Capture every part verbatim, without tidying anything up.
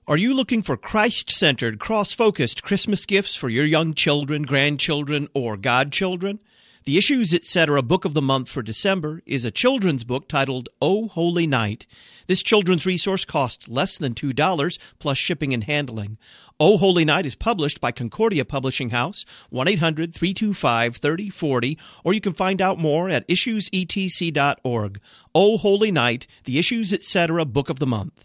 Are you looking for Christ-centered, cross-focused Christmas gifts for your young children, grandchildren, or godchildren? The Issues Etc. Book of the Month for December is a children's book titled O Holy Night. This children's resource costs less than two dollars plus shipping and handling. O Holy Night is published by Concordia Publishing House, one eight hundred, three two five, three oh four oh, or you can find out more at issues e t c dot org. O Holy Night, the Issues Etc. Book of the Month.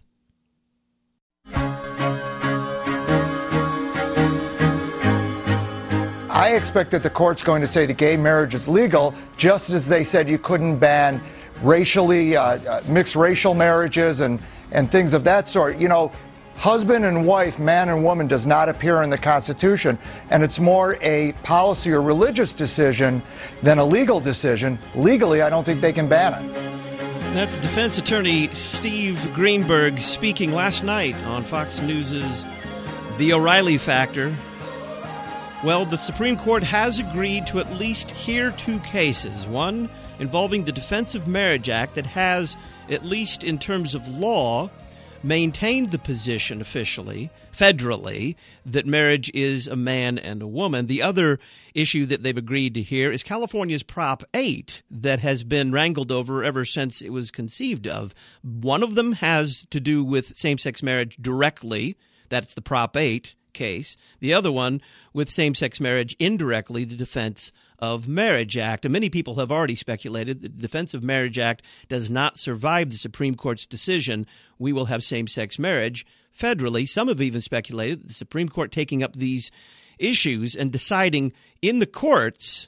I expect that the court's going to say that gay marriage is legal, just as they said you couldn't ban racially, uh, uh, mixed racial marriages and, and things of that sort. You know, husband and wife, man and woman, does not appear in the Constitution, and it's more a policy or religious decision than a legal decision. Legally, I don't think they can ban it. That's defense attorney Steve Greenberg speaking last night on Fox News' The O'Reilly Factor. Well, the Supreme Court has agreed to at least hear two cases, one involving the Defense of Marriage Act that has, at least in terms of law, maintained the position officially, federally, that marriage is a man and a woman. The other issue that they've agreed to hear is California's Prop eight that has been wrangled over ever since it was conceived of. One of them has to do with same-sex marriage directly. That's the Prop eight case. The other one with same-sex marriage indirectly, the Defense of Marriage Act. And many people have already speculated that the Defense of Marriage Act does not survive the Supreme Court's decision. We will have same-sex marriage federally. Some have even speculated that the Supreme Court taking up these issues and deciding in the courts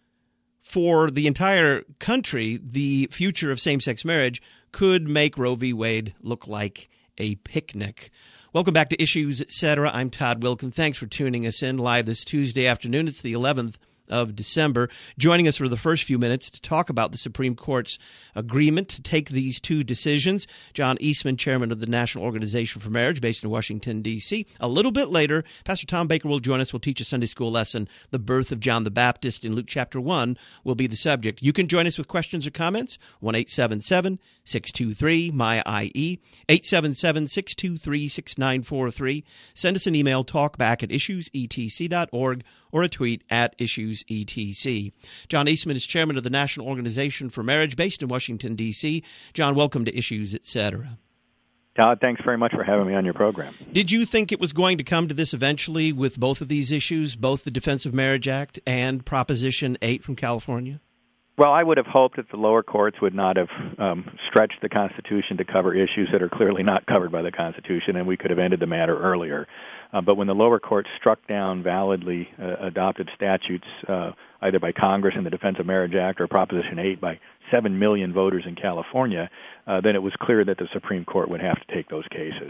for the entire country the future of same-sex marriage could make Roe v. Wade look like a picnic. Welcome back to Issues Etc. I'm Todd Wilkin. Thanks for tuning us in live this Tuesday afternoon. It's the eleventh of December. Joining us for the first few minutes to talk about the Supreme Court's agreement to take these two decisions, John Eastman, chairman of the National Organization for Marriage based in Washington, D C A little bit later, Pastor Tom Baker will join us. We'll teach a Sunday school lesson. The birth of John the Baptist in Luke chapter one will be the subject. You can join us with questions or comments. one eight seven seven, six two three, M Y I E, eight seven seven, six two three, six nine four three. Send us an email, talkback at issues e t c dot org, or a tweet at issues e t c. John Eastman is chairman of the National Organization for Marriage based in Washington, D C John, welcome to Issues Etc. Todd, thanks very much for having me on your program. Did you think it was going to come to this eventually with both of these issues, both the Defense of Marriage Act and Proposition eight from California? Well, I would have hoped that the lower courts would not have um, stretched the Constitution to cover issues that are clearly not covered by the Constitution, and we could have ended the matter earlier. Uh, but when the lower court struck down validly uh, adopted statutes, uh, either by Congress in the Defense of Marriage Act or Proposition eight by seven million voters in California, uh, then it was clear that the Supreme Court would have to take those cases.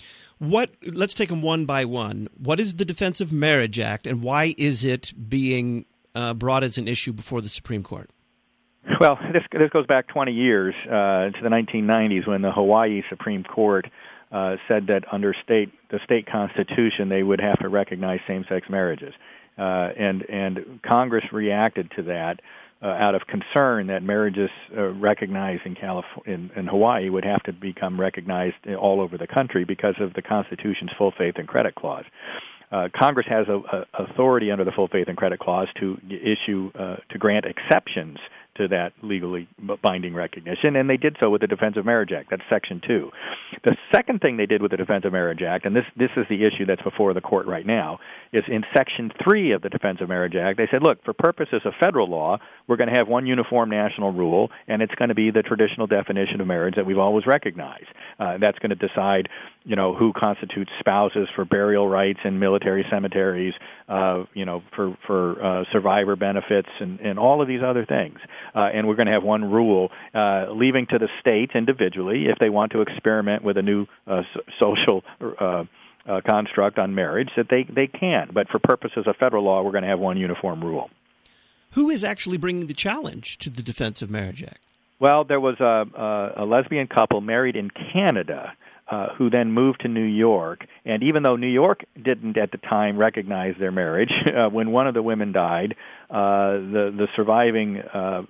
What? Let's take them one by one. What is the Defense of Marriage Act, and why is it being uh, brought as an issue before the Supreme Court? Well, this this goes back twenty years uh, to the nineteen nineties when the Hawaii Supreme Court uh, said that under state the state constitution they would have to recognize same-sex marriages, uh, and and Congress reacted to that uh, out of concern that marriages uh, recognized in California in, in Hawaii would have to become recognized all over the country because of the Constitution's full faith and credit clause. Uh, Congress has a, a authority under the full faith and credit clause to issue uh, to grant exceptions to that legally binding recognition, and they did so with the Defense of Marriage Act. That's Section two. The second thing they did with the Defense of Marriage Act, and this this is the issue that's before the court right now, is in Section three of the Defense of Marriage Act, they said, look, for purposes of federal law, we're going to have one uniform national rule, and it's going to be the traditional definition of marriage that we've always recognized. Uh, that's going to decide, you know, who constitutes spouses for burial rights in military cemeteries, uh, you know, for, for uh, survivor benefits, and, and all of these other things. Uh, and we're going to have one rule, uh, leaving to the states individually, if they want to experiment with a new uh, so- social uh, uh, construct on marriage, that they, they can. But for purposes of federal law, we're going to have one uniform rule. Who is actually bringing the challenge to the Defense of Marriage Act? Well, there was a, a, a lesbian couple married in Canada uh, who then moved to New York. And even though New York didn't at the time recognize their marriage, uh, when one of the women died, uh, the the surviving uh,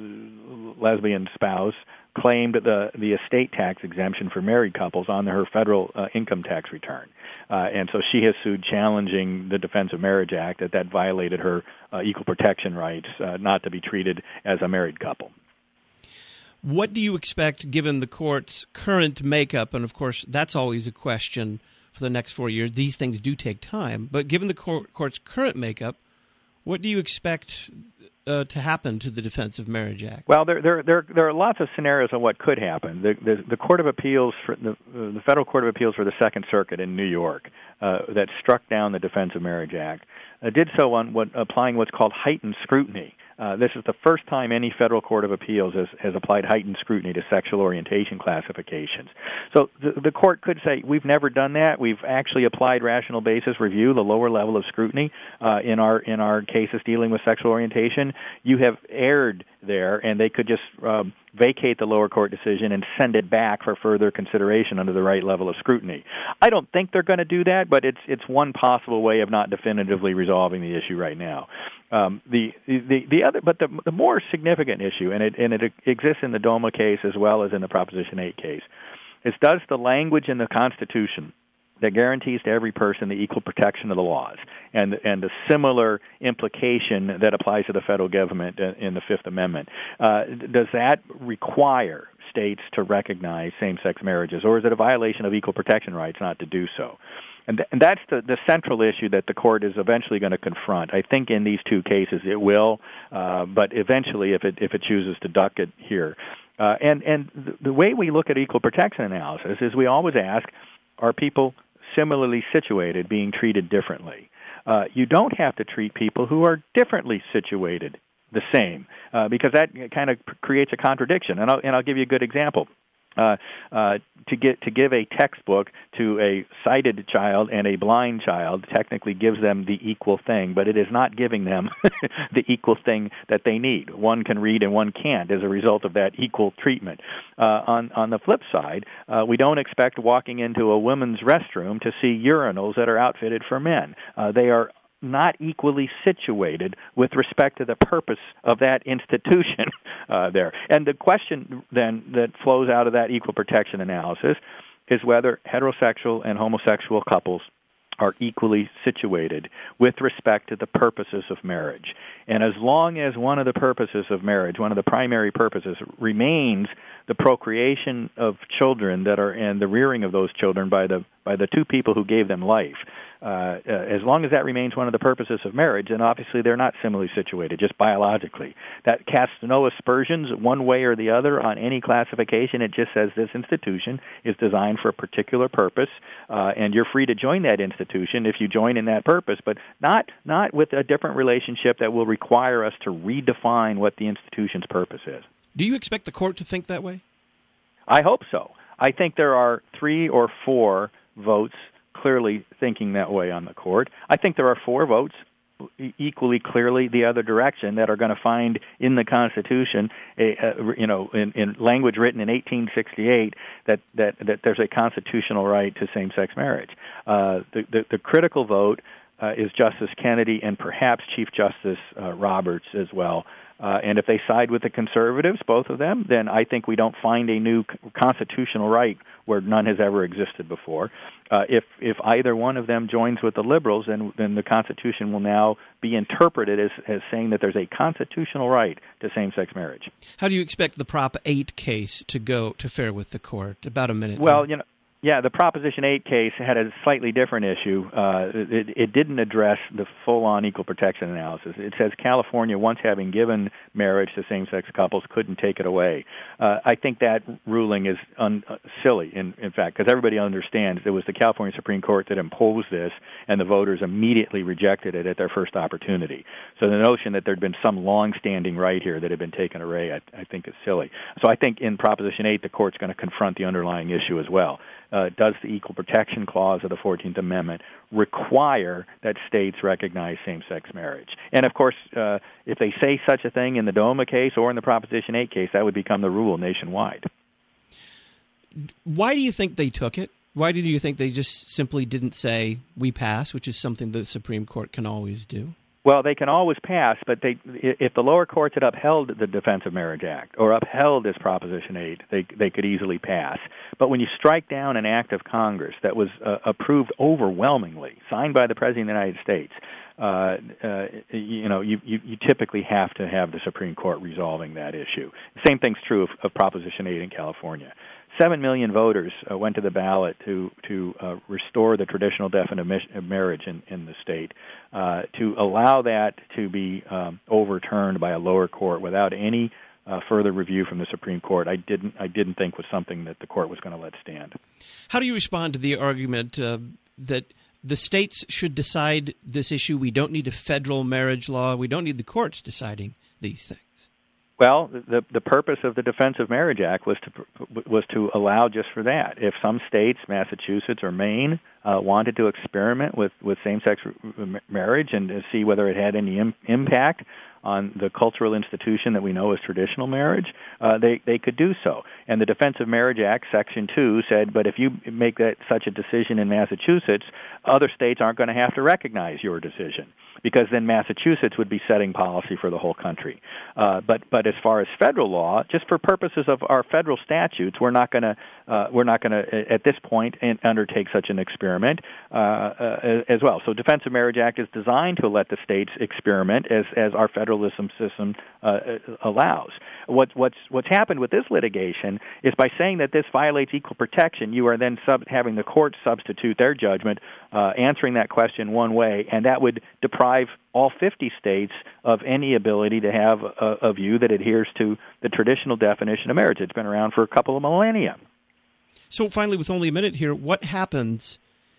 lesbian spouse claimed the the estate tax exemption for married couples on her federal uh, income tax return. Uh, and so she has sued challenging the Defense of Marriage Act that that violated her uh, equal protection rights uh, not to be treated as a married couple. What do you expect given the court's current makeup? And, of course, that's always a question for the next four years. These things do take time. But given the court, court's current makeup, what do you expect uh, to happen to the Defense of Marriage Act? Well, there there there, there are lots of scenarios on what could happen. The the, the Court of Appeals, for the, uh, the Federal Court of Appeals for the Second Circuit in New York, uh, that struck down the Defense of Marriage Act, uh, did so on what applying what's called heightened scrutiny. Uh, this is the first time any federal court of appeals has, has applied heightened scrutiny to sexual orientation classifications. So the, the court could say, we've never done that. We've actually applied rational basis review, the lower level of scrutiny, uh, in our in our cases dealing with sexual orientation. You have erred there, and they could just um, vacate the lower court decision and send it back for further consideration under the right level of scrutiny. I don't think they're going to do that, but it's it's one possible way of not definitively resolving the issue right now. Um, the, the the other, but the the more significant issue, and it and it exists in the DOMA case as well as in the Proposition eight case, is does the language in the Constitution that guarantees to every person the equal protection of the laws and and the similar implication that applies to the federal government in the Fifth Amendment, uh, does that require states to recognize same-sex marriages, or is it a violation of equal protection rights not to do so? And, th- and that's the, the central issue that the court is eventually going to confront. I think in these two cases it will, uh, but eventually if it if it chooses to duck it here. Uh, and and the, the way we look at equal protection analysis is we always ask, are people similarly situated being treated differently? Uh, you don't have to treat people who are differently situated the same, uh, because that kind of creates a contradiction. And I'll, and I'll give you a good example. Uh, uh, to get to give a textbook to a sighted child and a blind child technically gives them the equal thing, but it is not giving them the equal thing that they need. One can read and one can't as a result of that equal treatment. Uh, on on the flip side, uh, we don't expect walking into a women's restroom to see urinals that are outfitted for men. Uh, they are not equally situated with respect to the purpose of that institution uh, there. And the question then that flows out of that equal protection analysis is whether heterosexual and homosexual couples are equally situated with respect to the purposes of marriage. And as long as one of the purposes of marriage, one of the primary purposes, remains the procreation of children that are and the rearing of those children by the by the two people who gave them life, uh, uh, as long as that remains one of the purposes of marriage, then obviously they're not similarly situated, just biologically. That casts no aspersions one way or the other on any classification. It just says this institution is designed for a particular purpose, uh, and you're free to join that institution if you join in that purpose, but not not with a different relationship that will require us to redefine what the institution's purpose is. Do you expect the court to think that way? I hope so. I think there are three or four votes clearly thinking that way on the court. I think there are four votes equally clearly the other direction that are going to find in the Constitution, a, a, you know, in, in language written in eighteen sixty-eight, that, that, that there's a constitutional right to same-sex marriage. Uh, the, the, the critical vote uh, is Justice Kennedy and perhaps Chief Justice uh, Roberts as well. Uh, and if they side with the conservatives, both of them, then I think we don't find a new constitutional right where none has ever existed before. Uh, if if either one of them joins with the liberals, then then the Constitution will now be interpreted as, as saying that there's a constitutional right to same-sex marriage. How do you expect the Prop eight case to go to fare with the court? About a minute. Well, you know. Yeah, the Proposition eight case had a slightly different issue. Uh, it, it didn't address the full-on equal protection analysis. It says California, once having given marriage to same-sex couples, couldn't take it away. Uh, I think that ruling is un- uh, silly, in, in fact, because everybody understands it was the California Supreme Court that imposed this, and the voters immediately rejected it at their first opportunity. So the notion that there had been some long-standing right here that had been taken away, I, I think is silly. So I think in Proposition eight, the court's going to confront the underlying issue as well. Uh, does the Equal Protection Clause of the fourteenth Amendment require that states recognize same-sex marriage? And, of course, uh, if they say such a thing in the DOMA case or in the Proposition eight case, that would become the rule nationwide. Why do you think they took it? Why do you think they just simply didn't say, we pass, which is something the Supreme Court can always do? Well, they can always pass, but they, if the lower courts had upheld the Defense of Marriage Act or upheld this Proposition eight, they, they could easily pass. But when you strike down an act of Congress that was uh, approved overwhelmingly, signed by the President of the United States, uh, uh, you know, you, you, you typically have to have the Supreme Court resolving that issue. The same thing's true of, of Proposition eight in California. Seven million voters uh, went to the ballot to to uh, restore the traditional definition of marriage in, in the state. Uh, to allow that to be um, overturned by a lower court without any uh, further review from the Supreme Court, I didn't I didn't think was something that the court was going to let stand. How do you respond to the argument uh, that the states should decide this issue? We don't need a federal marriage law. We don't need the courts deciding these things. Well, the the purpose of the Defense of Marriage Act was to was to allow just for that. If some states, Massachusetts or Maine, uh, wanted to experiment with, with same-sex marriage and to see whether it had any im- impact on the cultural institution that we know as traditional marriage, uh, they they could do so. And the Defense of Marriage Act, Section two, said, but if you make that such a decision in Massachusetts, other states aren't going to have to recognize your decision, because then Massachusetts would be setting policy for the whole country. Uh, but but as far as federal law, just for purposes of our federal statutes, we're not going to uh, we're not going to at this point undertake such an experiment uh, uh, as well. So, Defense of Marriage Act is designed to let the states experiment as as our federalism system uh, allows. What, what's what's happened with this litigation is by saying that this violates equal protection, you are then sub- having the courts substitute their judgment, uh, answering that question one way, and that would deprive all fifty states of any ability to have a, a view that adheres to the traditional definition of marriage. It's been around for a couple of millennia. So finally, with only a minute here, what happens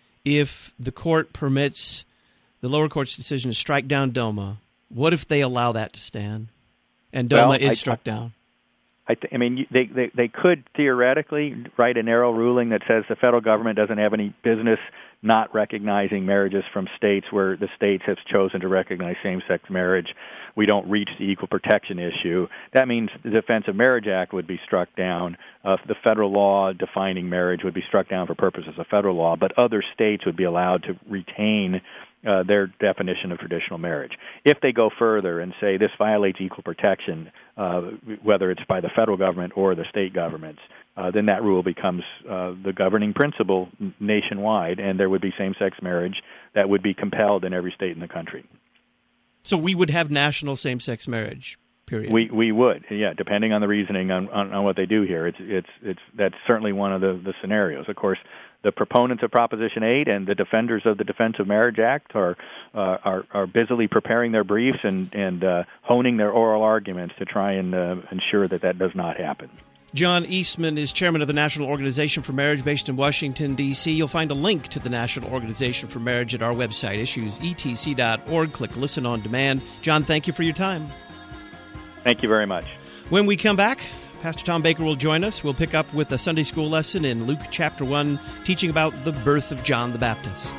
if the court permits the lower court's decision to strike down DOMA? What if they allow that to stand and DOMA well, is I, struck down? I, th- I mean, they, they they could theoretically write a narrow ruling that says the federal government doesn't have any business not recognizing marriages from states where the states have chosen to recognize same-sex marriage. We don't reach the equal protection issue. That means the Defense of Marriage Act would be struck down. Uh, the federal law defining marriage would be struck down for purposes of federal law, but other states would be allowed to retain Uh, their definition of traditional marriage. If they go further and say this violates equal protection, uh, whether it's by the federal government or the state governments, uh, then that rule becomes uh, the governing principle nationwide, and there would be same-sex marriage that would be compelled in every state in the country. So we would have national same-sex marriage, period. We we would, yeah, depending on the reasoning on, on, on what they do here. It's it's it's that's certainly one of the, the scenarios. Of course, the proponents of Proposition eight and the defenders of the Defense of Marriage Act are uh, are, are busily preparing their briefs and and uh, honing their oral arguments to try and uh, ensure that that does not happen. John Eastman is chairman of the National Organization for Marriage based in Washington, D C You'll find a link to the National Organization for Marriage at our website, issues e t c dot org. Click Listen on Demand. John, thank you for your time. Thank you very much. When we come back, Pastor Tom Baker will join us. We'll pick up with a Sunday school lesson in Luke chapter one, teaching about the birth of John the Baptist.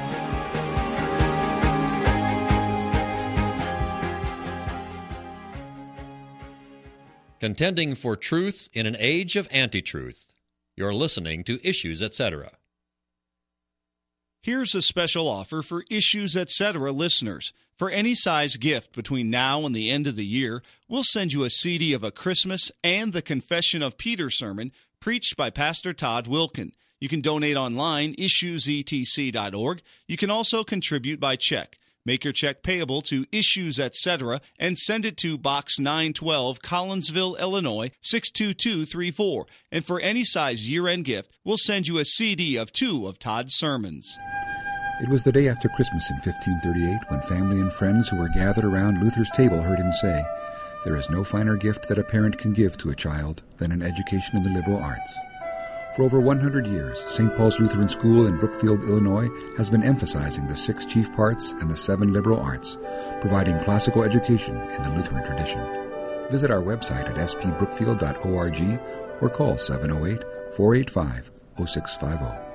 Contending for truth in an age of anti-truth. You're listening to Issues, et cetera. Here's a special offer for Issues, et cetera listeners. For any size gift between now and the end of the year, we'll send you a C D of a Christmas and the Confession of Peter sermon preached by Pastor Todd Wilkin. You can donate online, issues e t c dot org. You can also contribute by check. Make your check payable to Issues, et cetera, and send it to Box nine twelve, Collinsville, Illinois, six two two three four. And for any size year-end gift, we'll send you a C D of two of Todd's sermons. It was the day after Christmas in fifteen thirty-eight when family and friends who were gathered around Luther's table heard him say, "There is no finer gift that a parent can give to a child than an education in the liberal arts." For over one hundred years, Saint Paul's Lutheran School in Brookfield, Illinois, has been emphasizing the six chief parts and the seven liberal arts, providing classical education in the Lutheran tradition. Visit our website at s p brookfield dot org or call seven oh eight, four eight five, oh six five oh.